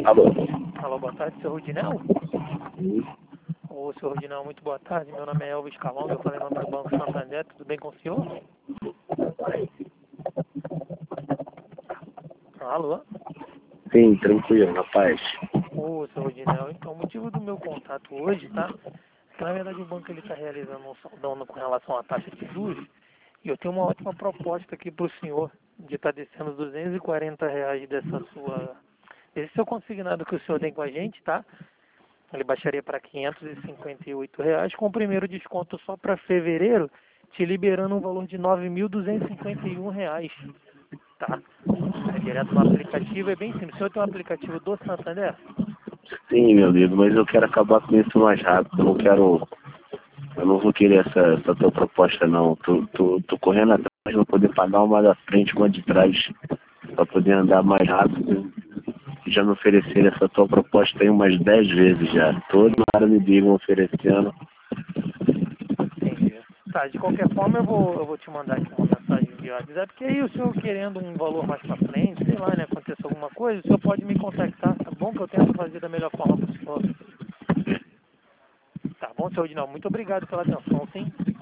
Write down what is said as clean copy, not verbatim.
Alô? Alô, boa tarde, senhor Rudinel? Sim. Ô, senhor Rudinel, muito boa tarde. Meu nome é Elvis Calonga, eu falei em nome do Banco Santander. Tudo bem com o senhor? Alô? Sim, tranquilo, rapaz. Ô, senhor Rudinel, então, o motivo do meu contato hoje, tá? É que, na verdade, o banco ele está realizando um saldão com relação à taxa de juros. E eu tenho uma ótima proposta aqui para o senhor, de estar descendo R$ 240 desse seu consignado que o senhor tem com a gente, tá? Ele baixaria para R$ 558, com o primeiro desconto só para fevereiro, te liberando um valor de R$ 9.251, tá? É direto no aplicativo, é bem simples. O senhor tem um aplicativo do Santander? Sim, meu amigo, mas eu quero acabar com isso mais rápido. Eu não vou querer essa tua proposta, não. Tô correndo atrás pra poder pagar uma da frente, uma de trás, pra poder andar mais rápido. Já me ofereceram essa tua proposta aí umas 10 vezes já. Toda hora me ligam oferecendo. Entendi. Tá, de qualquer forma eu vou te mandar aqui uma mensagem de WhatsApp, porque aí o senhor querendo um valor mais para frente, sei lá, né, aconteça alguma coisa, o senhor pode me contactar, tá bom? Que eu tento fazer da melhor forma para o senhor. Tá bom, senhor Edinaldo? Muito obrigado pela atenção, sim?